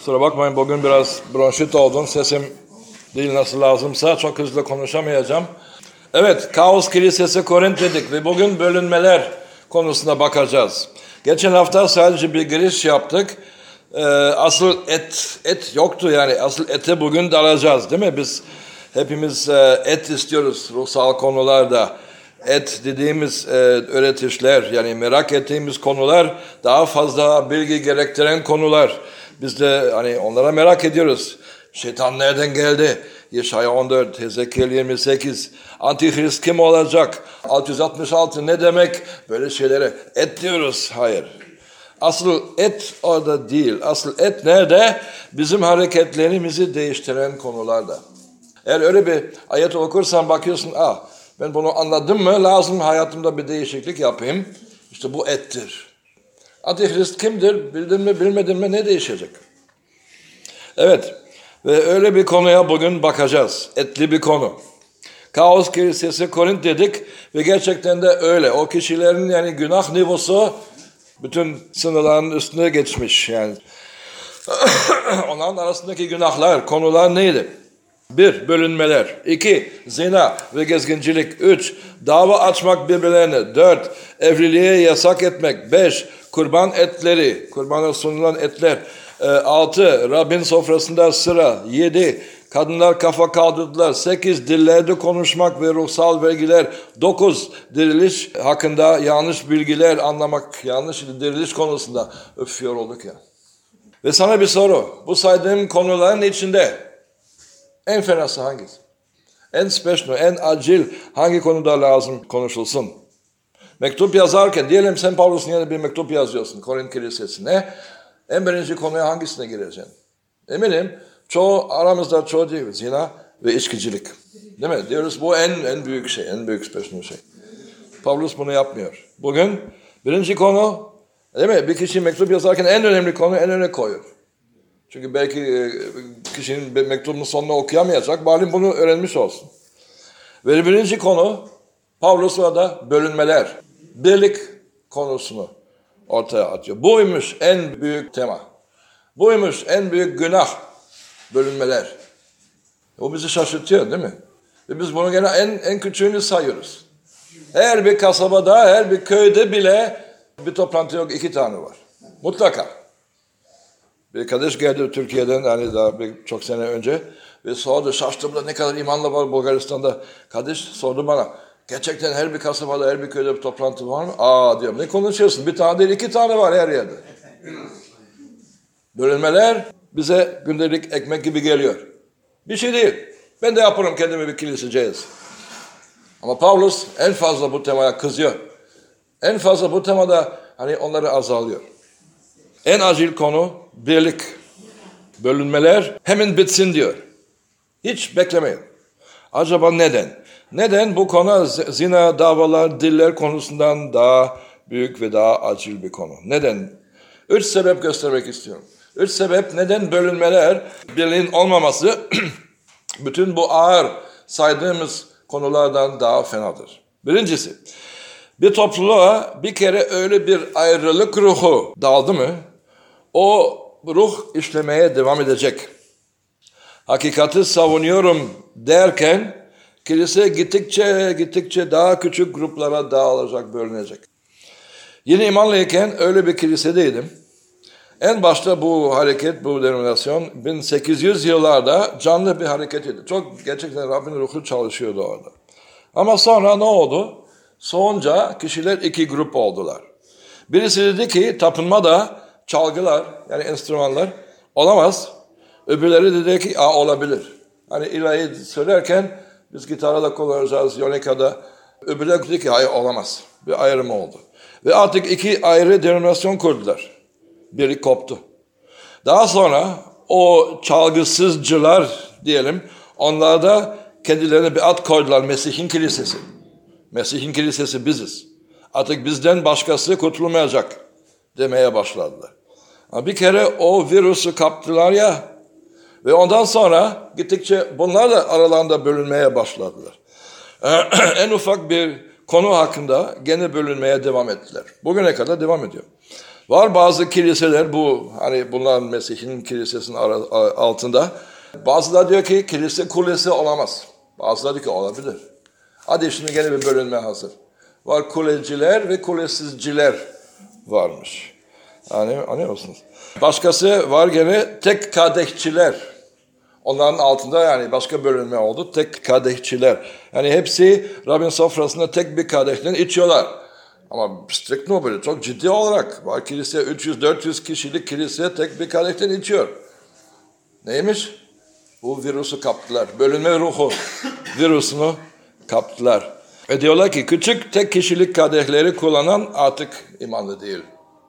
Kusura bakmayın, bugün biraz bronşit oldum. Sesim değil nasıl lazımsa, çok hızlı konuşamayacağım. Evet, Kaos Kilisesi Korint dedik ve bugün bölünmeler konusuna bakacağız. Geçen hafta sadece bir giriş yaptık. Asıl et yoktu yani. Asıl ete bugün dalacağız, değil mi? Biz hepimiz et istiyoruz ruhsal konularda. Et dediğimiz öğretişler, yani merak ettiğimiz konular, daha fazla bilgi gerektiren konular. Biz de hani onlara merak ediyoruz. Şeytan nereden geldi? Yeşaya 14, Hezekiel 28. Antihrist kim olacak? 666 ne demek? Böyle şeylere et diyoruz. Hayır. Asıl et orada değil. Asıl et nerede? Bizim hareketlerimizi değiştiren konularda. Eğer öyle bir ayet okursan bakıyorsun, ben bunu anladım mı? Lazım hayatımda bir değişiklik yapayım. İşte bu ettir. Antihrist kimdir? Bildin mi, bilmedin mi? Ne değişecek? Evet. Ve öyle bir konuya bugün bakacağız. Etli bir konu. Kaos Kilisesi Korint dedik ve gerçekten de öyle. O kişilerin yani günah nüfusu bütün sınırların üstüne geçmiş yani. Onların arasındaki günahlar, konular neydi? 1. Bölünmeler. 2. Zina ve gezgincilik. 3. Dava açmak birbirlerine. 4. Evliliğe yasak etmek. 5. Kurban etleri, kurbana sunulan etler. 6. Rabbin sofrasında sıra. 7. Kadınlar kafa kaldırdılar. 8. Dillerde konuşmak ve ruhsal vergiler. 9. Diriliş hakkında yanlış bilgiler anlamak. Yanlış diriliş konusunda. Yorulduk ya. Ve sana bir soru. Bu saydığım konuların içinde en fenası hangisi? En special, en acil hangi konuda lazım konuşulsun? Mektup yazarken, diyelim sen Pavlus'un yerine bir mektup yazıyorsun Korint Kilisesi'ne. En birinci konuya hangisine gireceksin? Eminim aramızda çoğu değil. Zina ve içkicilik. Değil mi? Diyoruz bu en büyük şey, en büyük special şey. Pavlus bunu yapmıyor. Bugün birinci konu, değil mi? Bir kişi mektup yazarken en önemli konu en öne koyuyor. Çünkü belki kişinin mektubunun sonunu okuyamayacak. Bari bunu öğrenmiş olsun. Ve birinci konu Pavlus orada bölünmeler, birlik konusunu ortaya atıyor. Buymuş en büyük tema. Buymuş en büyük günah, bölünmeler. O bizi şaşırtıyor değil mi? Ve biz bunu gene en küçüğünü sayıyoruz. Her bir kasabada, her bir köyde bile bir toplantı yok, 2 tane var. Mutlaka. Bir kardeş geldi Türkiye'den hani daha çok sene önce ve sordu, şaştığımda ne kadar imanlı var Bulgaristan'da. Kardeş sordu bana, gerçekten her bir kasabada, her bir köyde bir toplantı var mı? Diyorum, ne konuşuyorsun? Bir tane değil, 2 tane var her yerde. Bölünmeler bize gündelik ekmek gibi geliyor. Bir şey değil. Ben de yaparım kendimi bir kiliseceğiz. Ama Pavlus en fazla bu temaya kızıyor. En fazla bu temada hani onları azalıyor. En acil konu birlik. Bölünmeler hemen bitsin diyor. Hiç beklemeyin. Acaba neden? Neden bu konu zina, davalar, diller konusundan daha büyük ve daha acil bir konu? Neden? 3 sebep göstermek istiyorum. 3 sebep neden bölünmeler, birliğin olmaması bütün bu ağır saydığımız konulardan daha fenadır. Birincisi, bir topluluğa bir kere öyle bir ayrılık ruhu daldı mı, o ruh işlemeye devam edecek. Hakikati savunuyorum derken kilise gittikçe daha küçük gruplara dağılacak, bölünecek. Yeni imanlıyken öyle bir kilisedeydim. En başta bu hareket, bu denominasyon 1800 yıllarda canlı bir hareketiydi. Çok gerçekten Rabbin ruhu çalışıyordu orada. Ama sonra ne oldu? Soğunca kişiler 2 grup oldular. Birisi dedi ki tapınmada çalgılar yani enstrümanlar olamaz. Öbürleri dedi ki olabilir. Hani ilahi söylerken biz gitarı da kullanacağız, yonikada. Öbürleri dedi ki hayır olamaz. Bir ayrım oldu. Ve artık 2 ayrı denominasyon kurdular. Biri koptu. Daha sonra o çalgısızcılar diyelim, onlar da kendilerine bir ad koydular, Mesih'in kilisesi. Mesih'in kilisesi biziz. Artık bizden başkası kurtulmayacak demeye başladılar. Ama bir kere o virüsü kaptılar ya ve ondan sonra gittikçe bunlar da aralarında bölünmeye başladılar. En ufak bir konu hakkında gene bölünmeye devam ettiler. Bugüne kadar devam ediyor. Var bazı kiliseler bu hani bunların Mesih'in kilisesinin altında. Bazıları diyor ki kilise kulesi olamaz. Bazıları diyor ki olabilir. Hadi şimdi gene bir bölünme hazır. Var kuleciler ve kulesizciler varmış. Anlıyor musunuz? Başkası var gene tek kadehçiler. Onların altında yani başka bölünme oldu. Tek kadehçiler. Yani hepsi Rabbin sofrasında tek bir kadehten içiyorlar. Ama strict no böyle çok ciddi olarak var kilise 300-400 kişilik kilise tek bir kadehten içiyor. Neymiş? Bu virüsü kaptılar. Bölünme ruhu virüsünü kaptılar. Ve diyorlar ki küçük tek kişilik kadehleri kullanan artık imanlı değil.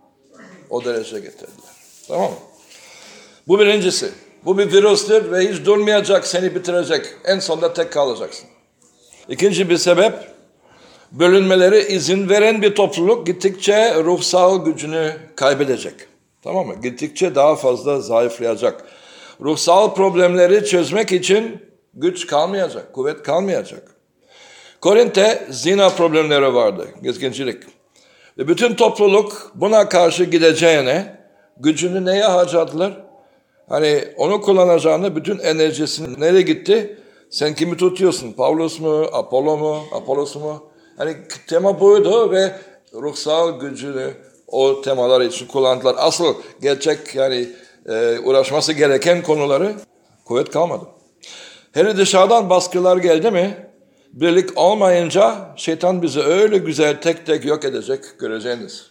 O derece getirdiler. Tamam mı? Bu birincisi. Bu bir virüstür ve hiç durmayacak, seni bitirecek. En sonunda tek kalacaksın. İkinci bir sebep, bölünmelere izin veren bir topluluk gittikçe ruhsal gücünü kaybedecek. Tamam mı? Gittikçe daha fazla zayıflayacak. Ruhsal problemleri çözmek için güç kalmayacak, kuvvet kalmayacak. Korint'te zina problemleri vardı, gezgincilik. Ve bütün topluluk buna karşı gideceğine gücünü neye harcadılar? Hani onu kullanacağını bütün enerjisini nereye gitti? Sen kimi tutuyorsun? Pavlos mu? Apollo mu? Apollos mu? Hani tema buydu ve ruhsal gücünü o temalar için kullandılar. Asıl gerçek yani uğraşması gereken konuları kuvvet kalmadı. Hele dışarıdan baskılar geldi mi? Birlik olmayınca şeytan bizi öyle güzel tek tek yok edecek göreceğiniz.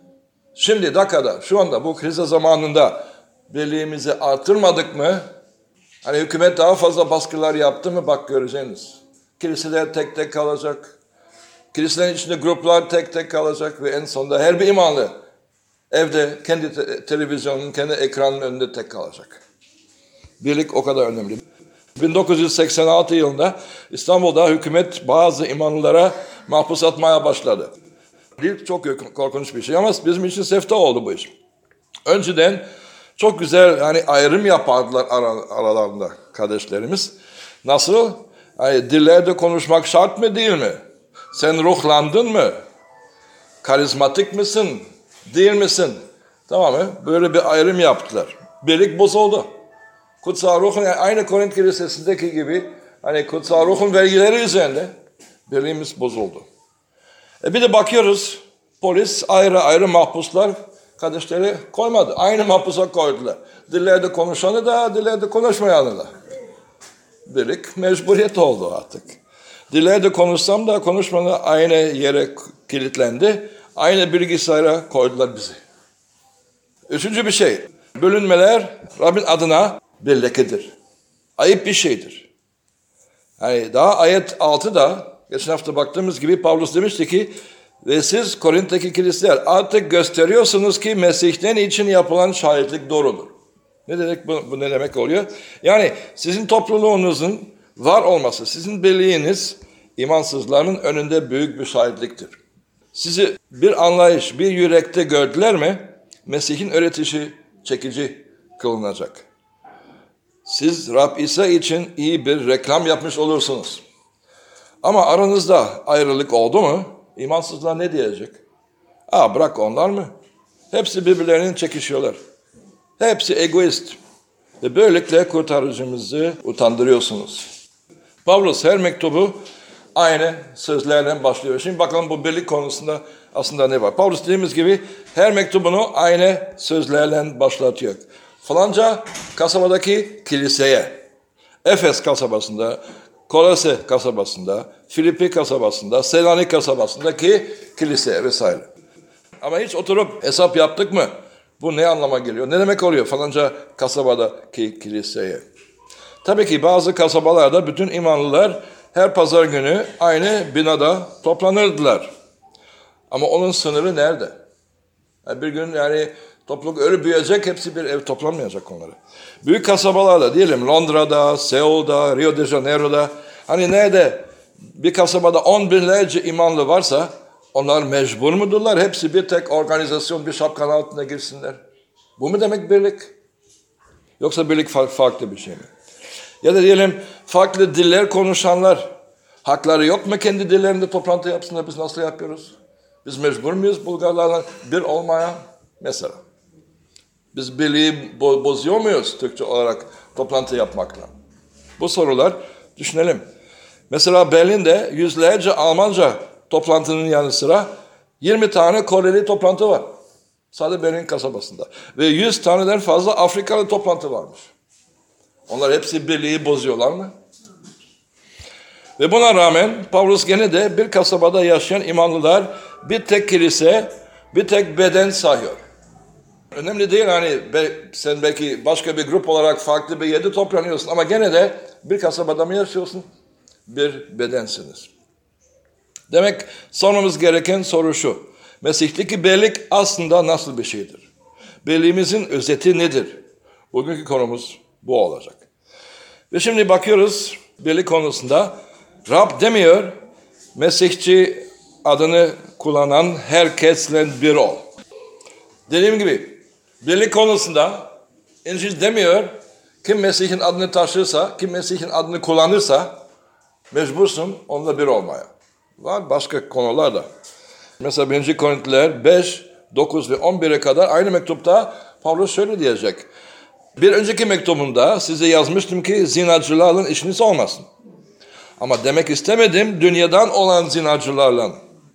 Şimdi dakikada şu anda bu kriz zamanında birliğimizi artırmadık mı? Hani hükümet daha fazla baskılar yaptı mı? Bak göreceğiniz. Kiliseler tek tek kalacak. Kiliselerin içinde gruplar tek tek kalacak ve en sonunda her bir imanlı evde kendi televizyonun, kendi ekranın önünde tek kalacak. Birlik o kadar önemli. 1986 yılında İstanbul'da hükümet bazı imanlılara mahpus atmaya başladı. İlk çok korkunç bir şey ama bizim için sefta oldu bu iş. Önceden çok güzel yani ayrım yapardılar aralarında kardeşlerimiz. Nasıl? Yani dillerde konuşmak şart mı değil mi? Sen ruhlandın mı? Karizmatik misin? Değil misin? Tamam mı? Böyle bir ayrım yaptılar. Birlik bozuldu. Kutsal Ruh'un yani aynı Korint Kilisesi'ndeki gibi hani Kutsal Ruh'un vergileri üzerinde birliğimiz bozuldu. Bir de bakıyoruz polis ayrı ayrı mahpuslar kardeşleri koymadı. Aynı mahpusa koydular. Dillerde konuşanı da dillerde konuşmayanı da. Birlik mecburiyet oldu artık. Dillerde konuşsam da konuşmanı aynı yere kilitlendi. Aynı bilgisayara koydular bizi. Üçüncü bir şey. Bölünmeler Rabbin adına bir lekedir. Ayıp bir şeydir. Yani daha ayet 6'da geçen hafta baktığımız gibi Pavlus demişti ki ve siz Korint'teki kiliseler artık gösteriyorsunuz ki Mesih'ten için yapılan şahitlik doğrudur. Ne demek bu ne demek oluyor? Yani sizin topluluğunuzun var olması, sizin birliğiniz imansızların önünde büyük bir şahitliktir. Sizi bir anlayış, bir yürekte gördüler mi Mesih'in öğretişi çekici kılınacak. Siz Rab İsa için iyi bir reklam yapmış olursunuz. Ama aranızda ayrılık oldu mu? İmansızlar ne diyecek? Bırak onlar mı? Hepsi birbirlerinin çekişiyorlar. Hepsi egoist. Ve böylelikle kurtarıcımızı utandırıyorsunuz. Pavlus her mektubu aynı sözlerden başlıyor. Şimdi bakalım bu birlik konusunda aslında ne var? Pavlus dediğimiz gibi her mektubunu aynı sözlerle başlatıyor. Falanca kasabadaki kiliseye, Efes kasabasında, Kolose kasabasında, Filipi kasabasında, Selanik kasabasındaki kiliseye vesaire. Ama hiç oturup hesap yaptık mı? Bu ne anlama geliyor? Ne demek oluyor falanca kasabadaki kiliseye? Tabii ki bazı kasabalarda bütün imanlılar her pazar günü aynı binada toplanırdılar. Ama onun sınırı nerede? Yani bir gün yani topluluk öyle büyüyecek, hepsi bir ev toplanmayacak onları. Büyük kasabalarda diyelim Londra'da, Seul'da, Rio de Janeiro'da hani nerede bir kasabada 10 binlerce imanlı varsa onlar mecbur mudurlar? Hepsi bir tek organizasyon, bir şapkanın altına girsinler. Bu mu demek birlik? Yoksa birlik farklı bir şey mi? Ya da diyelim farklı diller konuşanlar hakları yok mu kendi dillerinde toplantı yapsınlar? Biz nasıl yapıyoruz? Biz mecbur muyuz Bulgarlarla bir olmaya? Mesela. Biz birliği bozuyor muyuz Türkçe olarak toplantı yapmakla? Bu sorular düşünelim. Mesela Berlin'de yüzlerce Almanca toplantının yanı sıra 20 tane Koreli toplantı var. Sadece Berlin kasabasında. Ve 100 taneden fazla Afrikalı toplantı varmış. Onlar hepsi birliği bozuyorlar mı? Ve buna rağmen Pavlus gene de bir kasabada yaşayan imanlılar bir tek kilise, bir tek beden sayıyor. Önemli değil hani sen belki başka bir grup olarak farklı bir yerde toplanıyorsun ama gene de bir kasabada mı yaşıyorsun? Bir bedensiniz. Demek sormamız gereken soru şu. Mesih'teki birlik aslında nasıl bir şeydir? Birliğimizin özeti nedir? Bugünkü konumuz bu olacak. Ve şimdi bakıyoruz birlik konusunda. Rab demiyor, Mesihçi adını kullanan herkesle bir ol. Dediğim gibi birlik konusunda İncil demiyor, kim Mesih'in adını taşırsa, kim Mesih'in adını kullanırsa mecbursun onunla bir olmaya. Var başka konularda. Mesela 1. Korintliler 5, 9 ve 11'e kadar aynı mektupta Pavlus şöyle diyecek. Bir önceki mektubumda size yazmıştım ki zinacılarla işiniz olmasın. Ama demek istemedim dünyadan olan zinacılarla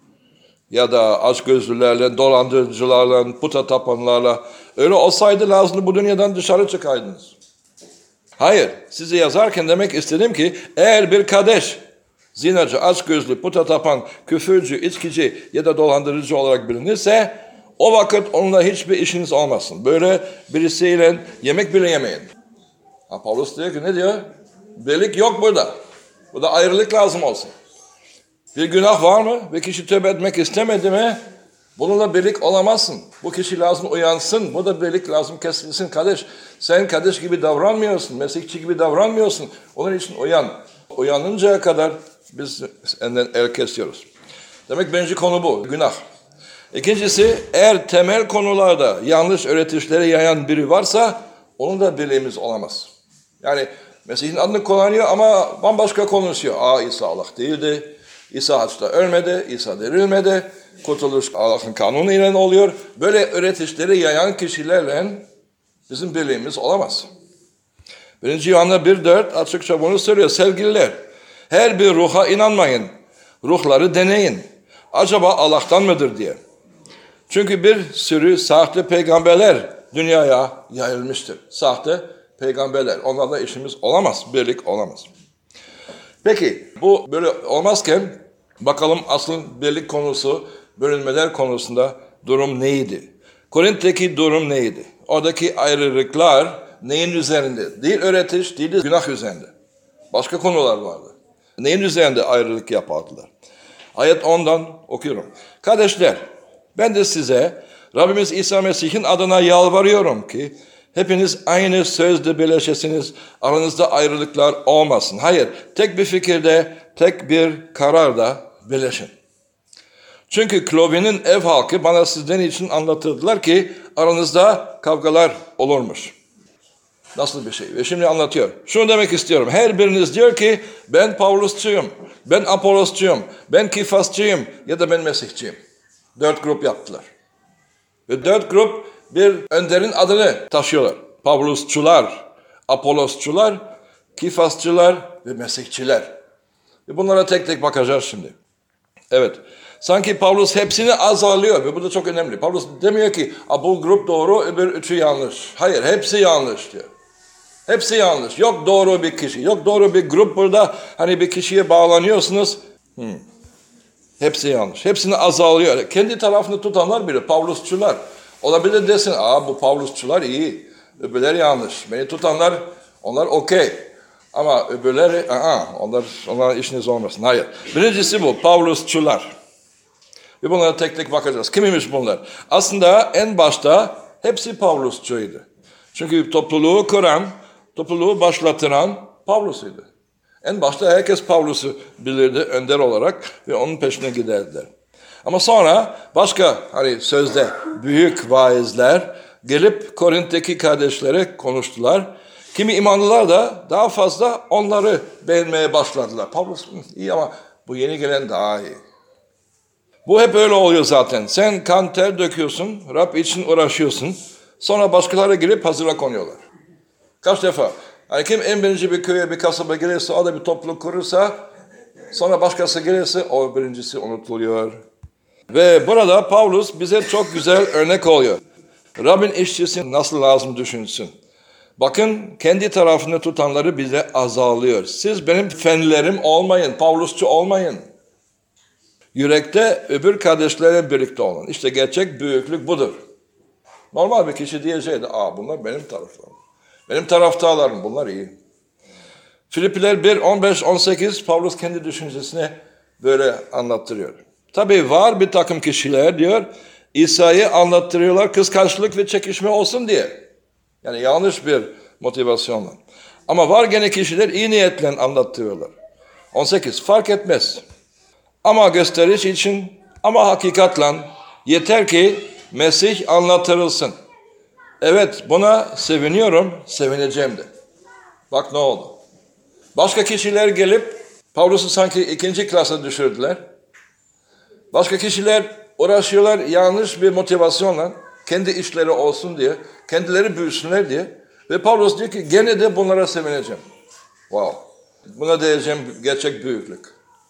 ya da açgözlülerle, dolandırıcılarla, puta tapanlarla. Öyle olsaydı lazım bu dünyadan dışarı çıkaydınız. Hayır, size yazarken demek istedim ki eğer bir kardeş zinacı, açgözlü, puta tapan, küfürcü, içkici ya da dolandırıcı olarak bilinirse o vakit onunla hiçbir işiniz olmasın. Böyle birisiyle yemek bile yemeyin. Pavlus diyor ki ne diyor? Birlik yok burada. Burada ayrılık lazım olsun. Bir günah var mı ve kişi tövbe etmek istemedi mi? Bununla birlik olamazsın. Bu kişi lazım uyansın. Bu da birlik lazım kesilsin. Kardeş sen kardeş gibi davranmıyorsun. Mesihçi gibi davranmıyorsun. Onun için uyan. Uyanıncaya kadar biz senden el kesiyoruz. Demek birinci konu bu. Günah. İkincisi eğer temel konularda yanlış öğretişleri yayan biri varsa onun da birliğimiz olamaz. Yani Mesih'in adını kullanıyor ama bambaşka konuşuyor. İsa Allah değildi. İsa haçta ölmedi. İsa dirilmedi. Kurtuluş Allah'ın kanunu ile oluyor. Böyle öğretişleri yayan kişilerle bizim birliğimiz olamaz. 1. Yuhanna 1.4 açıkça bunu söylüyor. Sevgililer, her bir ruha inanmayın. Ruhları deneyin. Acaba Allah'tan mıdır diye. Çünkü bir sürü sahte peygamberler dünyaya yayılmıştır. Sahte peygamberler. Onlarla işimiz olamaz. Birlik olamaz. Peki bu böyle olmazken bakalım asıl birlik konusu, bölünmeler konusunda durum neydi? Korint'teki durum neydi? Oradaki ayrılıklar neyin üzerinde? Değil öğretiş, değil de günah üzerinde. Başka konular vardı. Neyin üzerinde ayrılık yapardılar? Ayet 10'dan okuyorum. Kardeşler, ben de size Rabbimiz İsa Mesih'in adına yalvarıyorum ki hepiniz aynı sözde birleşesiniz, aranızda ayrılıklar olmasın. Hayır, tek bir fikirde, tek bir kararda birleşin. Çünkü Chloe'nin ev halkı bana sizden için anlatırdılar ki aranızda kavgalar olurmuş. Nasıl bir şey? Ve şimdi anlatıyor. Şunu demek istiyorum. Her biriniz diyor ki ben Pavlusçuyum, ben Apolosçuyum, ben Kifasçıyım ya da ben Mesihçiyim. 4 grup yaptılar. Ve 4 grup bir önderin adını taşıyorlar. Pavlusçular, Apolosçular, Kifasçılar ve Mesihçiler. Ve bunlara tek tek bakacağız şimdi. Evet. Sanki Pavlus hepsini azarlıyor ve bu da çok önemli. Pavlus demiyor ki bu grup doğru, öbür üçü yanlış. Hayır, hepsi yanlış diyor. Hepsi yanlış. Yok doğru bir kişi, yok doğru bir grup burada. Hani bir kişiye bağlanıyorsunuz. Hepsi yanlış. Hepsini azarlıyor. Kendi tarafını tutanlar bile Pavlusçular. Olabilir desin, bu Pavlusçular iyi. Öbürleri yanlış. Beni tutanlar, onlar okey. Ama öbürleri, onlar işiniz olmasın. Hayır. Birincisi bu, Pavlusçular. Ve bunlara tek tek bakacağız. Kimmiş bunlar? Aslında en başta hepsi Pavlusçuydu. Çünkü topluluğu kuran, topluluğu başlatıran Pavlus'uydu. En başta herkes Pavlus'u bilirdi önder olarak ve onun peşine giderdiler. Ama sonra başka sözde büyük vaizler gelip Korint'teki kardeşlere konuştular. Kimi imanlılar da daha fazla onları beğenmeye başladılar. Pavlus iyi ama bu yeni gelen daha iyi. Bu hep öyle oluyor zaten. Sen kan ter döküyorsun, Rab için uğraşıyorsun. Sonra başkaları girip hazıra konuyorlar. Kaç defa? Hani kim en birinci bir köye, bir kasaba gelirse, o da bir topluluk kurursa, sonra başkası gelirse o birincisi unutuluyor. Ve burada Pavlus bize çok güzel örnek oluyor. Rab'in işçisi nasıl lazım düşünsün. Bakın kendi tarafını tutanları bize azalıyor. Siz benim fenlerim olmayın, Pavlusçu olmayın. Yürekte öbür kardeşlerle birlikte olun. İşte gerçek büyüklük budur. Normal bir kişi diyeceğiydi, bunlar benim taraftarım. Benim taraftarlarım, bunlar iyi. Filipiler 1, 15, 18 Pavlus kendi düşüncesini böyle anlattırıyor. Tabii var bir takım kişiler diyor, İsa'yı anlattırıyorlar kıskançlık ve çekişme olsun diye. Yani yanlış bir motivasyonla. Ama var gene kişiler iyi niyetle anlattırıyorlar. 18 fark etmez. Ama gösteriş için, ama hakikatla yeter ki Mesih anlatılsın. Evet, buna seviniyorum, sevineceğim de. Bak ne oldu. Başka kişiler gelip Pavlus'u sanki ikinci klasa düşürdüler. Başka kişiler uğraşıyorlar yanlış bir motivasyonla, kendi işleri olsun diye, kendileri büyüsünler diye. Ve Pavlus diyor ki gene de bunlara sevineceğim. Wow. Buna diyeceğim gerçek büyüklük.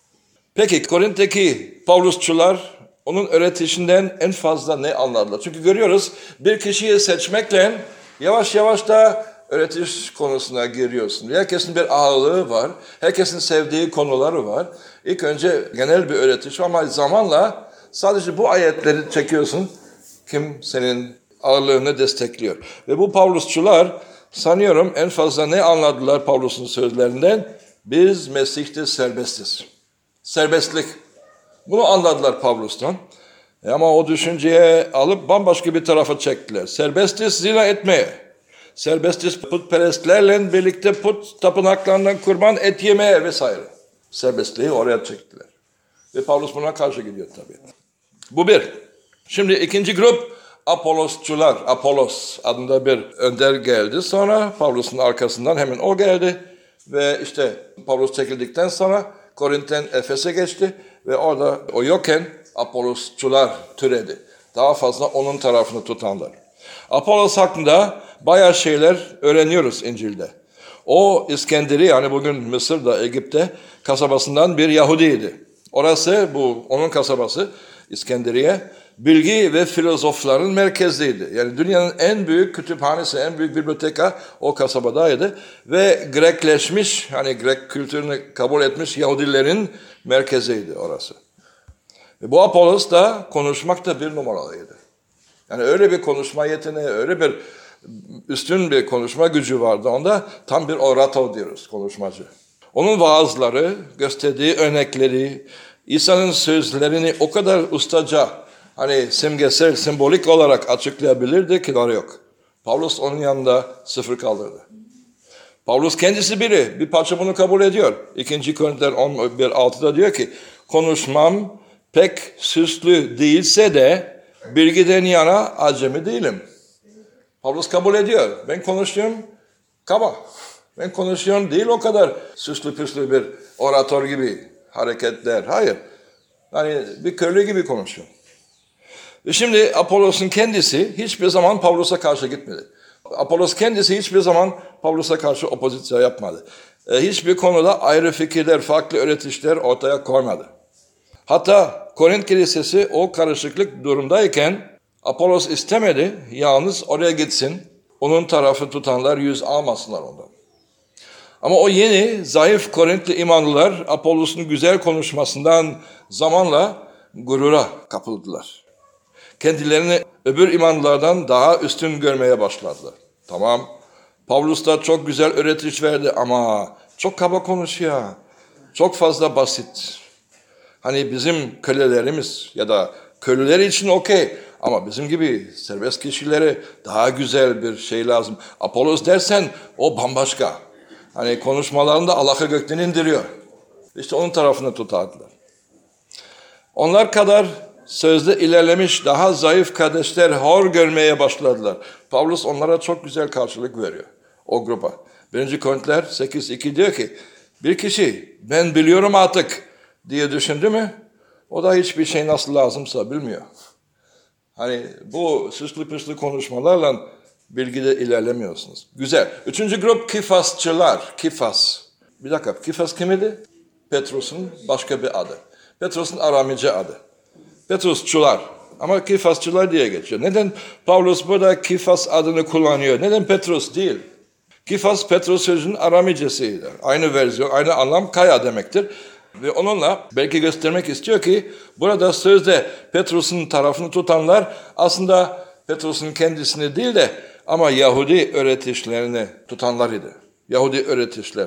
Peki Korint'teki Pavlusçular onun öğretisinden en fazla ne anladılar? Çünkü görüyoruz bir kişiyi seçmekle yavaş yavaş da öğretiş konusuna giriyorsun. Herkesin bir ağırlığı var. Herkesin sevdiği konuları var. İlk önce genel bir öğretiş ama zamanla sadece bu ayetleri çekiyorsun. Kim senin ağırlığını destekliyor. Ve bu Pavlusçular sanıyorum en fazla ne anladılar Pavlus'un sözlerinden? Biz Mesih'te serbestiz. Serbestlik. Bunu anladılar Pavlus'tan. Ama o düşünceye alıp bambaşka bir tarafa çektiler. Serbestiz zina etmeye. Serbestiz putperestlerle birlikte put tapınaklarından kurban et yemeye vesaire. Serbestliği oraya çektiler. Ve Pavlus buna karşı gidiyor tabii. Bu bir. Şimdi ikinci grup Apolosçular. Apolos adında bir önder geldi. Sonra Pavlus'un arkasından hemen o geldi. Ve işte Pavlus çekildikten sonra Korint'ten Efes'e geçti. Ve orada o yokken Apolosçular türedi. Daha fazla onun tarafını tutanlar. Apolos hakkında bayağı şeyler öğreniyoruz İncil'de. O İskenderiye, yani bugün Mısır'da, Egip'te kasabasından bir Yahudiydi. Orası, bu onun kasabası İskenderiye, bilgi ve filozofların merkeziydi. Yani dünyanın en büyük kütüphanesi, en büyük biblioteka o kasabadaydı. Ve Grekleşmiş, hani Grek kültürünü kabul etmiş Yahudilerin merkeziydi orası. Ve bu Apolos da konuşmakta bir numaralıydı. Yani öyle bir konuşma yeteneği, öyle bir üstün bir konuşma gücü vardı onda. Tam bir orator diyoruz, konuşmacı. Onun vaazları, gösterdiği örnekleri, İsa'nın sözlerini o kadar ustaca, hani simgesel, sembolik olarak açıklayabilirdi ki var yok. Pavlus onun yanında sıfır kaldırdı. Pavlus kendisi biri, bir parça bunu kabul ediyor. 2. Korintiler 11.6'da diyor ki, konuşmam pek süslü değilse de bilgiden yana acemi değilim. Pavlus kabul ediyor. Ben konuşuyorum kaba. Ben konuşuyorum değil o kadar süslü püslü bir oratör gibi hareketler. Hayır. Yani bir köylü gibi konuşuyorum. Ve şimdi Apollos'un kendisi hiçbir zaman Pavlus'a karşı gitmedi. Apollos kendisi hiçbir zaman Pavlus'a karşı opozisyon yapmadı. Hiçbir konuda ayrı fikirler, farklı öğretişler ortaya koymadı. Hatta Korint Kilisesi o karışıklık durumdayken Apollos istemedi, yalnız oraya gitsin, onun tarafı tutanlar yüz almasınlar ondan. Ama o yeni, zayıf Korintli imanlılar Apollos'un güzel konuşmasından zamanla gurura kapıldılar. Kendilerini öbür imanlılardan daha üstün görmeye başladılar. Tamam, Pavlus da çok güzel öğretiş verdi ama çok kaba konuşuyor, çok fazla basit. Hani bizim kölelerimiz ya da köleler için okey ama bizim gibi serbest kişilere daha güzel bir şey lazım. Apollos dersen o bambaşka. Hani konuşmalarında Allah'ı gökten indiriyor. İşte onun tarafını tutardılar. Onlar kadar sözde ilerlemiş daha zayıf kardeşler hor görmeye başladılar. Pavlus onlara çok güzel karşılık veriyor o gruba. 1. Korintiler 8.2 diyor ki bir kişi ben biliyorum artık diye düşündü mü O da hiçbir şey nasıl lazımsa bilmiyor. Hani bu süslü püslü konuşmalarla bilgide ilerlemiyorsunuz. Güzel. Üçüncü grup Kifasçılar. Kifas. Bir dakika, Kifas kim idi? Petrus'un başka bir adı. Petrus'un Aramice adı. Petrusçular. Ama Kifasçılar diye geçiyor. Neden Pavlus burada Kifas adını kullanıyor? Neden Petrus değil? Kifas, Petrus sözünün Aramicesiydi. Aynı versiyon, aynı anlam kaya demektir. Ve onunla belki göstermek istiyor ki burada sözde Petrus'un tarafını tutanlar aslında Petrus'un kendisini değil de ama Yahudi öğretişlerini tutanlar idi. Yahudi öğretişler.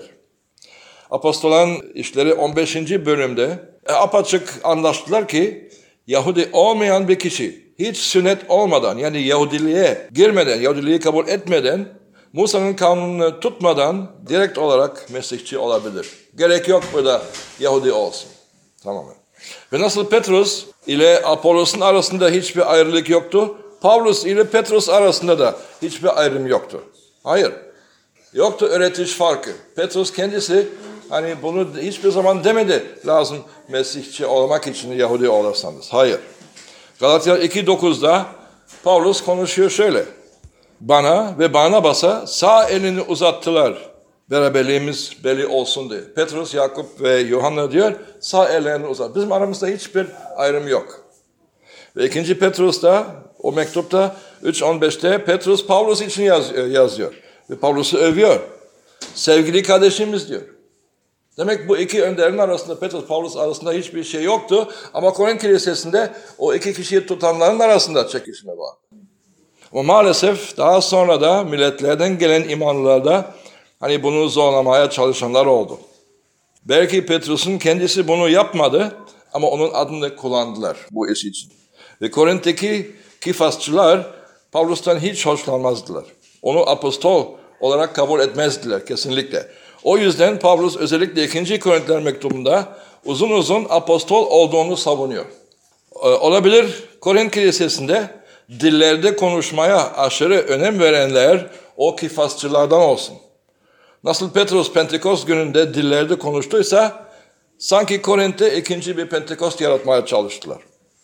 Apostolan işleri 15. bölümde apaçık anlaştılar ki Yahudi olmayan bir kişi hiç sünnet olmadan yani Yahudiliğe girmeden, Yahudiliği kabul etmeden Musa'nın kanununu tutmadan direkt olarak Mesihçi olabilir. Gerek yok burada Yahudi olsun. Tamam mı? Ve nasıl Petrus ile Apollos'un arasında hiçbir ayrılık yoktu, Pavlus ile Petrus arasında da hiçbir ayrım yoktu. Hayır. Yoktu öğretiş farkı. Petrus kendisi hani bunu hiçbir zaman demedi. Lazım Mesihçi olmak için Yahudi olursanız. Hayır. Galatya 2.9'da Pavlus konuşuyor şöyle. Bana ve Barnabas'a sağ elini uzattılar. Beraberliğimiz belli olsun diye. Petrus, Yakup ve Yuhanna diyor sağ ellerini uzat. Bizim aramızda hiçbir ayrım yok. Ve 2. Petrus'ta o mektupta 3.15'te Petrus Pavlus için yazıyor. Ve Pavlus'u övüyor. Sevgili kardeşimiz diyor. Demek bu iki önderin arasında Petrus, Pavlus arasında hiçbir şey yoktu. Ama Korint Kilisesi'nde o iki kişiyi tutanların arasında çekişme var. Ama maalesef daha sonra da milletlerden gelen imanlılarda hani bunu zorlamaya çalışanlar oldu. Belki Petrus'un kendisi bunu yapmadı ama onun adını kullandılar bu iş için. Ve Korint'teki Kifasçılar Pavlus'tan hiç hoşlanmazdılar. Onu apostol olarak kabul etmezdiler kesinlikle. O yüzden Pavlus özellikle 2. Korintliler mektubunda uzun uzun apostol olduğunu savunuyor. Olabilir Korint Kilisesi'nde dillerde konuşmaya aşırı önem verenler o Kifasçılardan olsun. Nasıl Petrus Pentekost gününde dillerde konuştuysa sanki Korint'te ikinci bir Pentekost yaratmaya çalıştılar.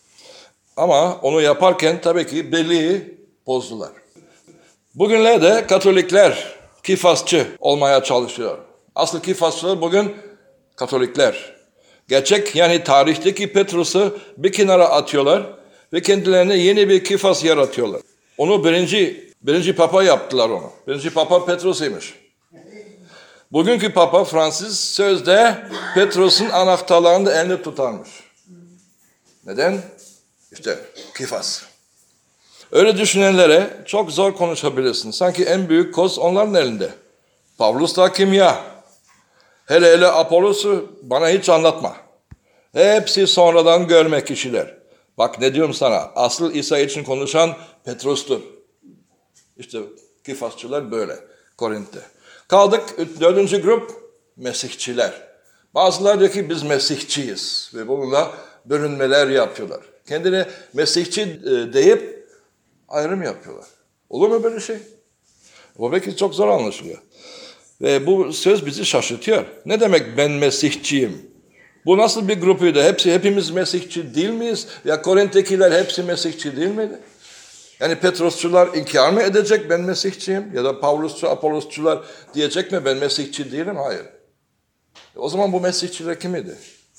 Ama onu yaparken tabii ki birliği bozdular. Bugünlerde Katolikler Kifasçı olmaya çalışıyor. Asıl Kifasçılar bugün Katolikler. Gerçek yani tarihteki Petrus'u bir kenara atıyorlar ve kendilerine yeni bir Kifas yaratıyorlar. Onu birinci Papa yaptılar onu. Birinci Papa Petrus'ymış. Bugünkü Papa Francis sözde Petrus'un anahtarlarını da elinde tutarmış. Neden? İşte Kifas. Öyle düşünenlere çok zor konuşabilirsin. Sanki en büyük koz onların elinde. Pavlus da kimya. Hele Apollos'u bana hiç anlatma. Hepsi sonradan görme kişiler. Bak ne diyorum sana. Asıl İsa için konuşan Petrus'tur. İşte Kifasçılar böyle Korint'te. Kaldık 4. grup Mesihçiler. Bazıları diyor ki biz Mesihçiyiz. Ve bununla bölünmeler yapıyorlar. Kendine Mesihçi deyip ayrım yapıyorlar. Olur mu böyle şey? Bu belki çok zor anlaşılıyor. Ve bu söz bizi şaşırtıyor. Ne demek ben Mesihçiyim? Bu nasıl bir grupuydu? Hepimiz Mesihçi değil miyiz? Ya Korint'tekiler hepsi Mesihçi değil miydi? Yani Petrusçular inkar mı edecek ben Mesihçiyim? Ya da Pavlusçu, Apollosçular diyecek mi ben Mesihçi değilim? Hayır. O zaman bu Mesihçiler kimiydi?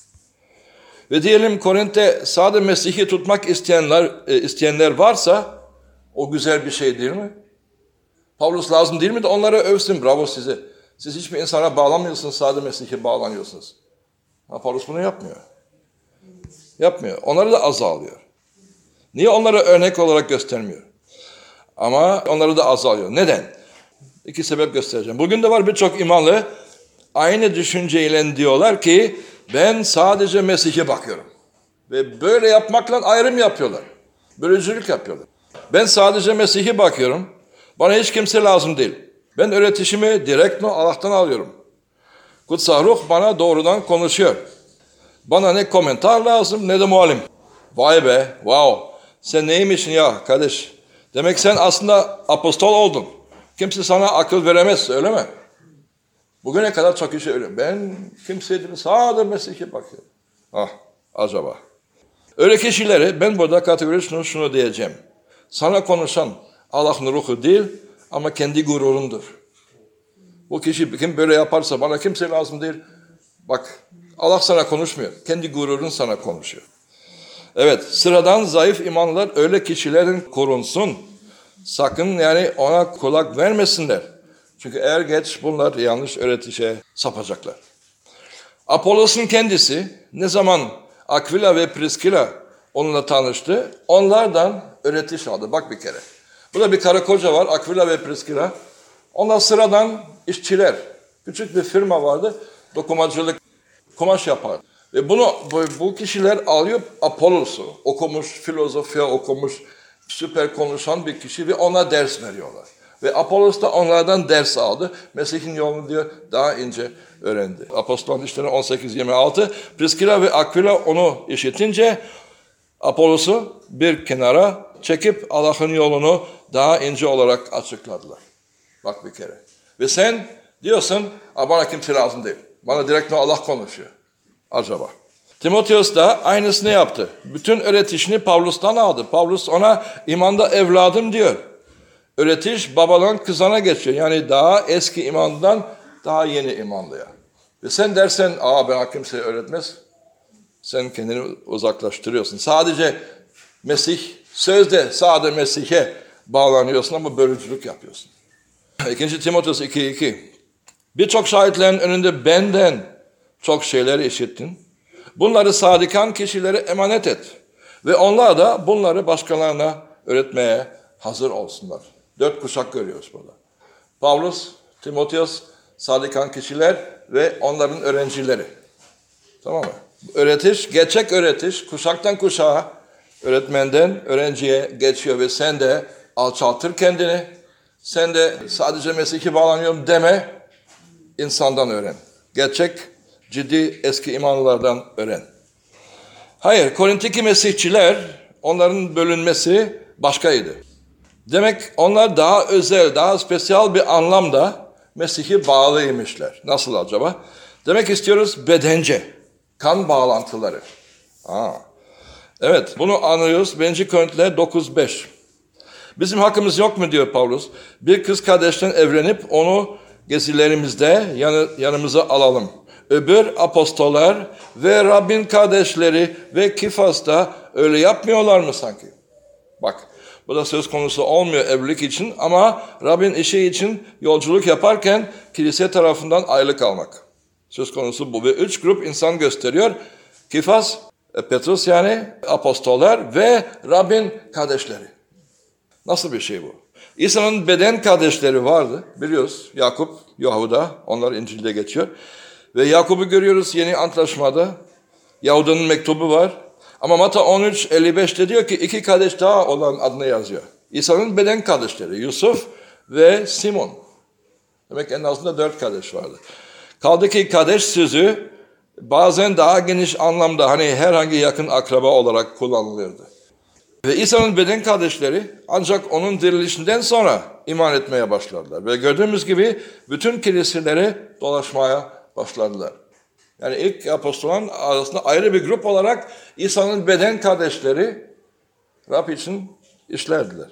Ve diyelim Korint'te sadece Mesih'i tutmak isteyenler varsa o güzel bir şey değil mi? Pavlus lazım değil mi de onlara övsün, bravo size. Siz hiçbir insana bağlanmıyorsunuz, sadece Mesih'e bağlanıyorsunuz. Ama Pavlus bunu yapmıyor. Yapmıyor. Onları da azalıyor. Niye onları örnek olarak göstermiyor? Ama onları da azalıyor. Neden? 2 sebep göstereceğim. Bugün de var birçok imanlı aynı düşünceyle diyorlar ki ben sadece Mesih'e bakıyorum. Ve böyle yapmakla ayrım yapıyorlar. Bölücülük yapıyorlar. Ben sadece Mesih'e bakıyorum. Bana hiç kimse lazım değil. Ben öğretişimi direkt Allah'tan alıyorum. Kutsal Ruh bana doğrudan konuşuyor. Bana ne komentar lazım ne de muallim. Vay be, wow. Sen neymişsin ya kardeş? Demek sen aslında apostol oldun. Kimse sana akıl veremez, öyle mi? Bugüne kadar çok kişi öyle. Ben kimseye değil, sadece Mesih'e bakıyorum. Ah, acaba. Öyle kişilere ben burada kategori şunu diyeceğim. Sana konuşan Allah'ın ruhu değil ama kendi gururundur. Bu kişi kim böyle yaparsa bana kimse lazım değil. Bak Allah sana konuşmuyor. Kendi gururun sana konuşuyor. Evet, sıradan zayıf imanlılar öyle kişilerin korunsun. Sakın yani ona kulak vermesinler. Çünkü eğer geç bunlar yanlış öğretişe sapacaklar. Apollos'un kendisi ne zaman Aquila ve Priscilla onunla tanıştı, onlardan öğretiş aldı. Bak bir kere. Burada bir karı koca var, Aquila ve Priscilla. Onlar sıradan işçiler. Küçük bir firma vardı, dokumacılık, kumaş yapar. Ve bu kişiler alıyor Apollos'u, okumuş, filozofya okumuş, süper konuşan bir kişi ve ona ders veriyorlar. Ve Apollos da onlardan ders aldı. Mesih'in yolunu diyor daha ince öğrendi. Apostolların İşleri 18-26. Priscilla ve Aquila onu işitince Apollos'u bir kenara çekip Allah'ın yolunu daha ince olarak açıkladılar. Bak bir kere. Ve sen diyorsun bana kimse lazım değil. Bana direkt Allah konuşuyor. Acaba. Timoteus da aynısını yaptı. Bütün öğretişini Pavlus'tan aldı. Pavlus ona imanda evladım diyor. Öğretiş babadan kızana geçiyor. Yani daha eski imandan daha yeni imanlıya. Ve sen dersen ben kimseye öğretmez. Sen kendini uzaklaştırıyorsun. Sadece Mesih, sözde sadece Mesih'e bağlanıyorsun ama bölücülük yapıyorsun. 2. Timoteus 2:2. Birçok şahitlerin önünde benden çok şeyler işittin. Bunları sadıkan kişilere emanet et. Ve onlar da bunları başkalarına öğretmeye hazır olsunlar. 4 kuşak görüyoruz burada. Pavlus, Timoteus, sadıkan kişiler ve onların öğrencileri. Tamam mı? Öğretiş, gerçek öğretiş, kuşaktan kuşağa, öğretmenden öğrenciye geçiyor ve sen de alçaltır kendini. Sen de sadece Mesih'e bağlanıyorum deme, insandan öğren. Gerçek, ciddi eski imanlılardan öğren. Hayır, Korint'teki Mesihçiler, onların bölünmesi başkaydı. Demek onlar daha özel, daha spesiyal bir anlamda Mesih'e bağlıymışlar. Nasıl acaba? Demek istiyoruz bedence, kan bağlantıları. Evet, bunu anlıyoruz. 1. Korintiler 9:5. Bizim hakkımız yok mu diyor Pavlus? Bir kız kardeşten evlenip onu gezilerimizde yanımıza alalım. Öbür apostollar ve Rabbin kardeşleri ve Kifas da öyle yapmıyorlar mı sanki? Bak, bu da söz konusu olmuyor evlilik için ama Rabbin işi için yolculuk yaparken kilise tarafından aylık almak. Söz konusu bu ve 3 grup insan gösteriyor. Kifas, Petrus yani apostollar ve Rabbin kardeşleri. Nasıl bir şey bu? İsa'nın beden kardeşleri vardı biliyoruz. Yakup, Yahuda, onlar İncil'de geçiyor. Ve Yakup'u görüyoruz yeni antlaşmada. Yahuda'nın mektubu var. Ama Matta 13:55'te diyor ki 2 kardeş daha olan adını yazıyor. İsa'nın beden kardeşleri Yusuf ve Simon. Demek en azından 4 kardeş vardı. Kaldı ki kardeş sözü bazen daha geniş anlamda hani herhangi yakın akraba olarak kullanılırdı. Ve İsa'nın beden kardeşleri ancak onun dirilişinden sonra iman etmeye başladılar. Ve gördüğümüz gibi bütün kiliseleri dolaşmaya başladılar. Yani ilk apostolların arasında ayrı bir grup olarak İsa'nın beden kardeşleri Rab için işlerdiler.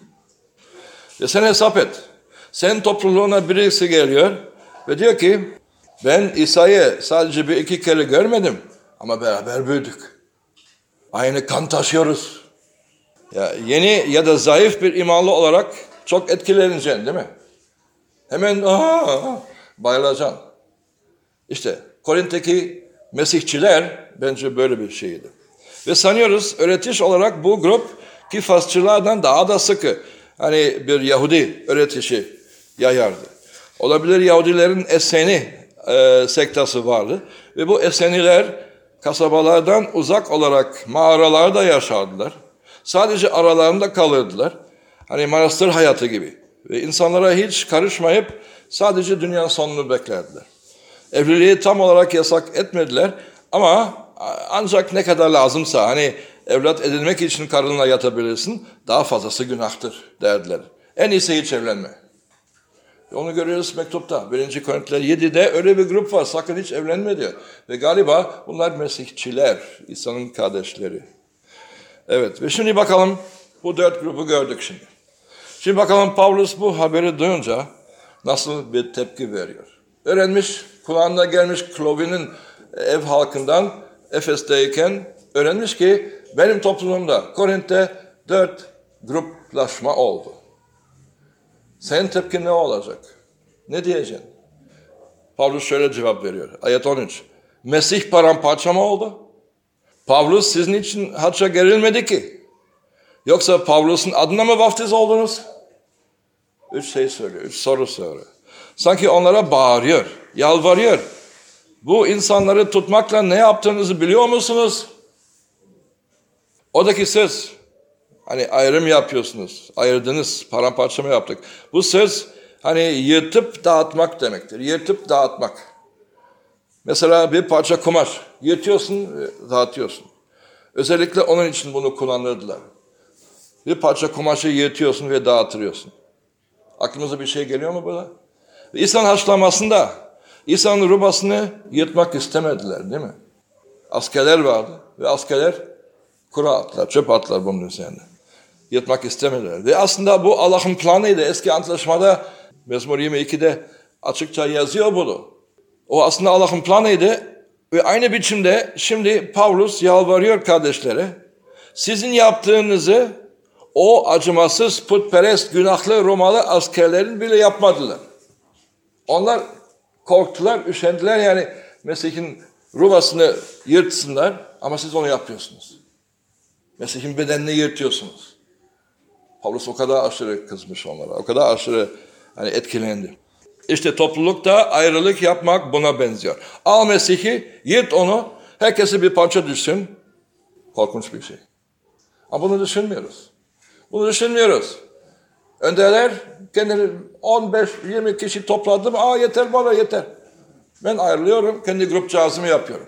Ve sen hesap et. Sen topluluğuna birisi geliyor ve diyor ki ben İsa'yı sadece 1-2 kere görmedim ama beraber büyüdük. Aynı kan taşıyoruz. Ya yeni ya da zayıf bir imanlı olarak çok etkileneceksin değil mi? Hemen bayılacaksın. İşte Korint'teki Mesihçiler bence böyle bir şeydi. Ve sanıyoruz öğretiş olarak bu grup Kifasçılardan daha da sıkı. Hani bir Yahudi öğretişi yayardı. Olabilir Yahudilerin Esseni sektası vardı. Ve bu Esseniler kasabalardan uzak olarak mağaralarda yaşardılar. Sadece aralarında kalırdılar. Hani manastır hayatı gibi. Ve insanlara hiç karışmayıp sadece dünyanın sonunu beklerdiler. Evliliği tam olarak yasak etmediler ama ancak ne kadar lazımsa hani evlat edinmek için karınla yatabilirsin daha fazlası günahtır derdiler. En iyisi hiç evlenme. Onu görüyoruz mektupta. 1. Korintiler 7'de öyle bir grup var sakın hiç evlenme diyor. Ve galiba bunlar Mesihçiler, İsa'nın kardeşleri. Evet ve şimdi bakalım bu 4 grubu gördük şimdi. Şimdi bakalım Pavlus bu haberi duyunca nasıl bir tepki veriyor. Öğrenmiş, kulağına gelmiş Chloe'nin ev halkından Efes'teyken öğrenmiş ki benim toplumumda Korint'te 4 gruplaşma oldu. Senin tepkin ne olacak? Ne diyeceksin? Pavlus şöyle cevap veriyor. Ayet 13. Mesih paramparça mı oldu? Pavlus sizin için haça gerilmedi ki. Yoksa Pavlus'un adına mı vaftiz oldunuz? 3 şey söylüyor, 3 soru soruyor. Sanki onlara bağırıyor, yalvarıyor. Bu insanları tutmakla ne yaptığınızı biliyor musunuz? Oradaki söz, hani ayrım yapıyorsunuz, ayırdınız, paramparça mı yaptık? Bu söz hani yırtıp dağıtmak demektir, yırtıp dağıtmak. Mesela bir parça kumaş, yırtıyorsun, dağıtıyorsun. Özellikle onun için bunu kullanırdılar. Bir parça kumaşı yırtıyorsun ve dağıtıyorsun. Aklınıza bir şey geliyor mu burada? İsa'nın haçlamasında İsa'nın rubasını yırtmak istemediler değil mi? Askerler vardı ve askerler kura attılar, çöp attılar bunun üzerine. Yırtmak istemediler. Ve aslında bu Allah'ın planıydı. Eski Antlaşmada Mezmur 22'de açıkça yazıyor bunu. O aslında Allah'ın planıydı ve aynı biçimde şimdi Pavlus yalvarıyor kardeşlere. Sizin yaptığınızı o acımasız, putperest, günahlı Romalı askerlerin bile yapmadılar. Onlar korktular, üşendiler yani Mesih'in rubasını yırtsınlar ama siz onu yapıyorsunuz. Mesih'in bedenini yırtıyorsunuz. Pavlus o kadar aşırı kızmış onlara, o kadar aşırı etkilendi. İşte toplulukta ayrılık yapmak buna benziyor. Al Mesih'i, yırt onu, herkese bir parça düşsün. Korkunç bir şey. Ama bunu düşünmüyoruz. Bunu düşünmüyoruz. Önderler kendileri 15-20 kişi topladım. Yeter bana yeter. Ben ayrılıyorum. Kendi grup cazımı yapıyorum.